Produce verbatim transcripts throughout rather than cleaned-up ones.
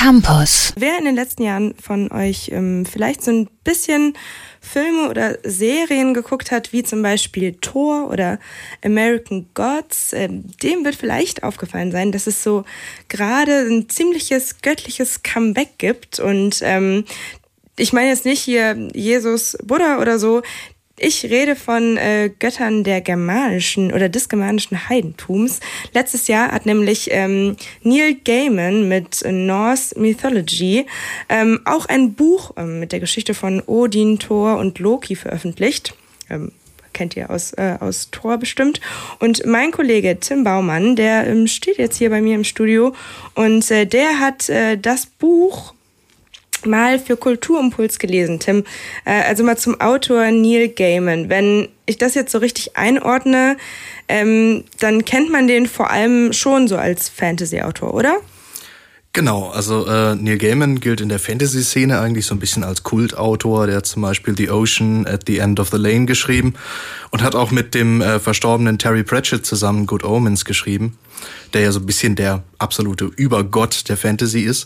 Campus. Wer in den letzten Jahren von euch ähm, vielleicht so ein bisschen Filme oder Serien geguckt hat, wie zum Beispiel Thor oder American Gods, äh, dem wird vielleicht aufgefallen sein, dass es so gerade ein ziemliches göttliches Comeback gibt. Und ähm, ich meine jetzt nicht hier Jesus, Buddha oder so. Ich rede von äh, Göttern der germanischen oder des germanischen Heidentums. Letztes Jahr hat nämlich ähm, Neil Gaiman mit Norse Mythology ähm, auch ein Buch ähm, mit der Geschichte von Odin, Thor und Loki veröffentlicht. Ähm, kennt ihr aus, äh, aus Thor bestimmt. Und mein Kollege Tim Baumann, der ähm, steht jetzt hier bei mir im Studio und äh, der hat äh, das Buch mal für Kulturimpuls gelesen, Tim. Äh, also mal zum Autor Neil Gaiman. Wenn ich das jetzt so richtig einordne, ähm, dann kennt man den vor allem schon so als Fantasy-Autor, oder? Genau, also äh, Neil Gaiman gilt in der Fantasy-Szene eigentlich so ein bisschen als Kultautor. Der hat zum Beispiel The Ocean at the End of the Lane geschrieben und hat auch mit dem äh, verstorbenen Terry Pratchett zusammen Good Omens geschrieben, der ja so ein bisschen der absolute Übergott der Fantasy ist.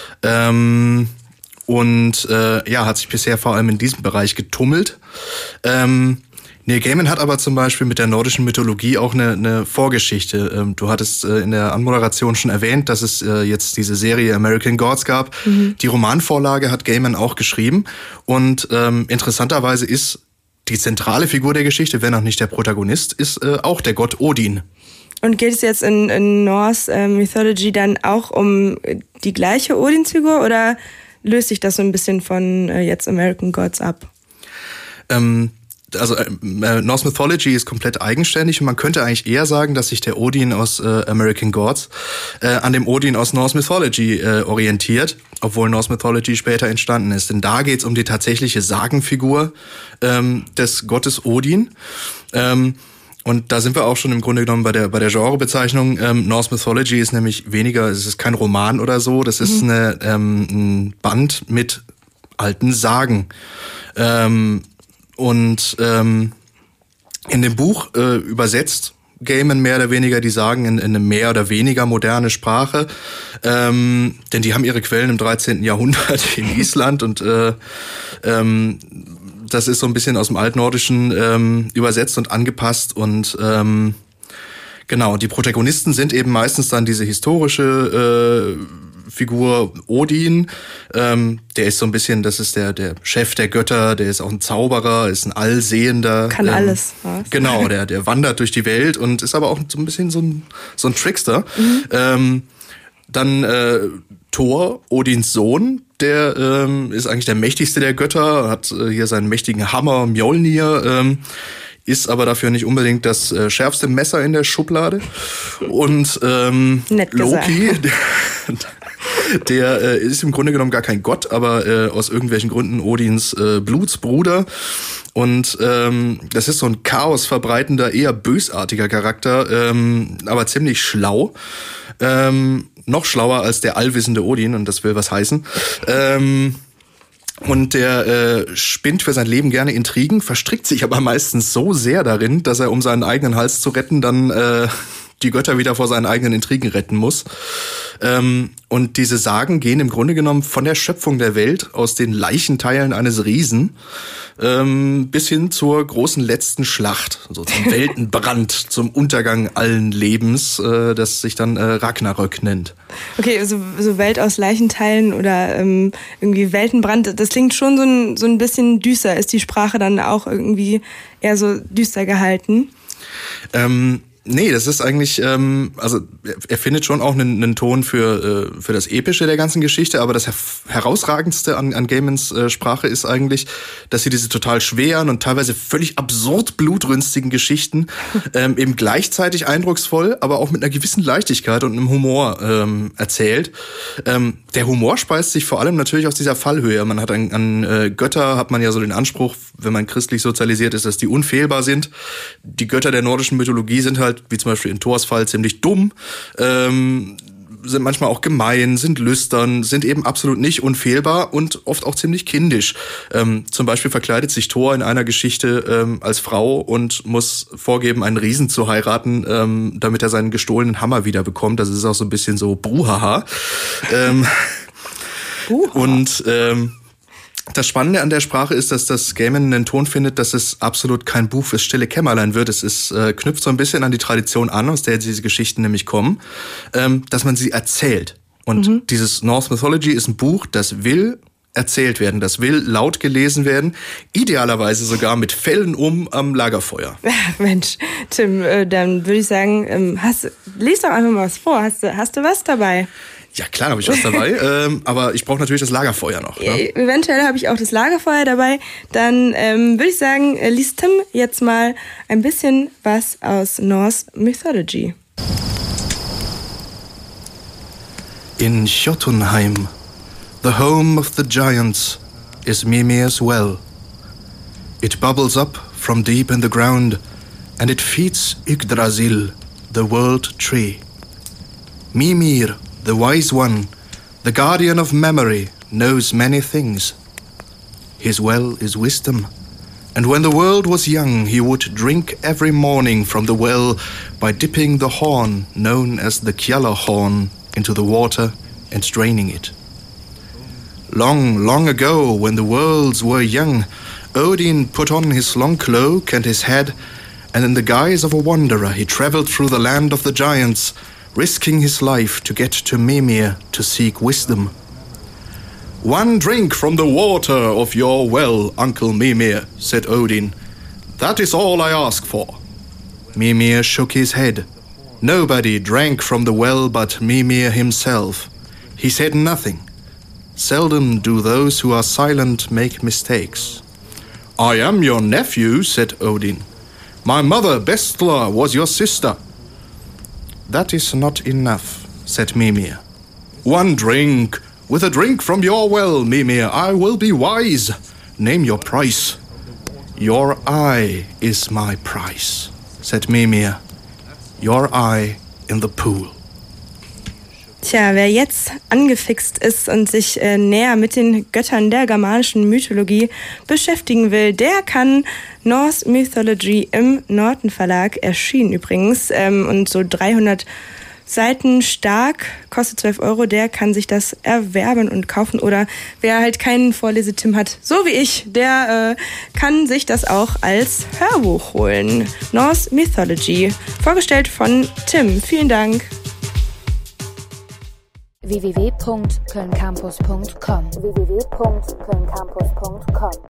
Ähm... Und äh, ja, hat sich bisher vor allem in diesem Bereich getummelt. Ähm, Neil Gaiman hat aber zum Beispiel mit der nordischen Mythologie auch eine, eine Vorgeschichte. Ähm, du hattest äh, in der Anmoderation schon erwähnt, dass es äh, jetzt diese Serie American Gods gab. Mhm. Die Romanvorlage hat Gaiman auch geschrieben. Und ähm, interessanterweise ist die zentrale Figur der Geschichte, wenn auch nicht der Protagonist, ist äh, auch der Gott Odin. Und geht es jetzt in, in Norse äh, Mythology dann auch um die gleiche Odinsfigur oder löst sich das so ein bisschen von äh, jetzt American Gods ab? Ähm, also äh, Norse Mythology ist komplett eigenständig und man könnte eigentlich eher sagen, dass sich der Odin aus äh, American Gods äh, an dem Odin aus Norse Mythology äh, orientiert, obwohl Norse Mythology später entstanden ist. Denn da geht es um die tatsächliche Sagenfigur ähm, des Gottes Odin. Ähm, Und da sind wir auch schon im Grunde genommen bei der bei der Genrebezeichnung. Ähm, Norse Mythology ist nämlich weniger, es ist kein Roman oder so, das ist mhm. eine, ähm, ein Band mit alten Sagen. Ähm, und ähm, in dem Buch äh, übersetzt Gaiman mehr oder weniger die Sagen in, in eine mehr oder weniger moderne Sprache. Ähm, denn die haben ihre Quellen im dreizehnten Jahrhundert in Island und äh, ähm, das ist so ein bisschen aus dem Altnordischen ähm, übersetzt und angepasst und ähm, genau, die Protagonisten sind eben meistens dann diese historische äh, Figur Odin, ähm, der ist so ein bisschen, das ist der der Chef der Götter, der ist auch ein Zauberer, ist ein Allsehender. Kann ähm, alles. Was? Genau, der der wandert durch die Welt und ist aber auch so ein bisschen so ein, so ein Trickster. Mhm. Ähm, dann äh, Thor, Odins Sohn, der ähm, ist eigentlich der mächtigste der Götter, hat äh, hier seinen mächtigen Hammer Mjolnir, ähm, ist aber dafür nicht unbedingt das äh, schärfste Messer in der Schublade. Und ähm, Loki, der, der äh, ist im Grunde genommen gar kein Gott, aber äh, aus irgendwelchen Gründen Odins äh, Blutsbruder. Und ähm, das ist so ein Chaos verbreitender, eher bösartiger Charakter, ähm, aber ziemlich schlau. Ähm, noch schlauer als der allwissende Odin, und das will was heißen. Ähm, und der äh, spinnt für sein Leben gerne Intrigen, verstrickt sich aber meistens so sehr darin, dass er, um seinen eigenen Hals zu retten, dann äh, die Götter wieder vor seinen eigenen Intrigen retten muss. Ähm, und diese Sagen gehen im Grunde genommen von der Schöpfung der Welt aus den Leichenteilen eines Riesen ähm, bis hin zur großen letzten Schlacht, so zum Weltenbrand, zum Untergang allen Lebens, äh, das sich dann äh, Ragnarök nennt. Okay, so, so Welt aus Leichenteilen oder ähm, irgendwie Weltenbrand, das klingt schon so ein, so ein bisschen düster. Ist die Sprache dann auch irgendwie eher so düster gehalten? Ähm, Nee, das ist eigentlich, ähm, also er findet schon auch einen, einen Ton für äh, für das Epische der ganzen Geschichte, aber das her- herausragendste an, an Gaimans äh, Sprache ist eigentlich, dass sie diese total schweren und teilweise völlig absurd blutrünstigen Geschichten ähm, eben gleichzeitig eindrucksvoll, aber auch mit einer gewissen Leichtigkeit und einem Humor ähm, erzählt. Ähm, der Humor speist sich vor allem natürlich aus dieser Fallhöhe. Man hat an, an äh, Götter hat man ja so den Anspruch, wenn man christlich sozialisiert ist, dass die unfehlbar sind. Die Götter der nordischen Mythologie sind halt, wie zum Beispiel in Thors Fall, ziemlich dumm, ähm, sind manchmal auch gemein, sind lüstern, sind eben absolut nicht unfehlbar und oft auch ziemlich kindisch. Ähm, zum Beispiel verkleidet sich Thor in einer Geschichte ähm, als Frau und muss vorgeben, einen Riesen zu heiraten, ähm, damit er seinen gestohlenen Hammer wieder bekommt. Das ist auch so ein bisschen so Bruhaha. ähm, Uh. Und ähm, das Spannende an der Sprache ist, dass das Gaiman einen Ton findet, dass es absolut kein Buch fürs stille Kämmerlein wird. Es ist, äh, knüpft so ein bisschen an die Tradition an, aus der diese Geschichten nämlich kommen, ähm, dass man sie erzählt. Und mhm. dieses Norse Mythology ist ein Buch, das will erzählt werden, das will laut gelesen werden, idealerweise sogar mit Fellen um am Lagerfeuer. Ach Mensch, Tim, äh, dann würde ich sagen, hast, lies doch einfach mal was vor. Hast du, hast du was dabei? Ja, klar habe ich was dabei, ähm, aber ich brauche natürlich das Lagerfeuer noch. Ne? Äh, eventuell habe ich auch das Lagerfeuer dabei. Dann ähm, würde ich sagen, äh, liest Tim jetzt mal ein bisschen was aus Norse Mythology. In Jotunheim, the home of the giants, is Mimir's well. It bubbles up from deep in the ground, and it feeds Yggdrasil, the world tree. Mimir, the wise one, the guardian of memory, knows many things. His well is wisdom, and when the world was young, he would drink every morning from the well by dipping the horn, known as the Kjalla horn, into the water and draining it. Long, long ago, when the worlds were young, Odin put on his long cloak and his head, and in the guise of a wanderer he traveled through the land of the giants, risking his life to get to Mimir to seek wisdom. One drink from the water of your well, Uncle Mimir, said Odin. That is all I ask for. Mimir shook his head. Nobody drank from the well but Mimir himself. He said nothing. Seldom do those who are silent make mistakes. I am your nephew, said Odin. My mother, Bestla, was your sister. That is not enough, said Mimir. One drink. With a drink from your well, Mimir, I will be wise. Name your price. Your eye is my price, said Mimir. Your eye in the pool. Tja, wer jetzt angefixt ist und sich äh, näher mit den Göttern der germanischen Mythologie beschäftigen will, der kann Norse Mythology im Norton Verlag, erschienen übrigens, ähm, und so dreihundert Seiten stark, kostet zwölf Euro, der kann sich das erwerben und kaufen. Oder wer halt keinen Vorlesetim hat, so wie ich, der äh, kann sich das auch als Hörbuch holen. Norse Mythology, vorgestellt von Tim. Vielen Dank. w w w punkt köln campus punkt com w w w punkt köln campus punkt com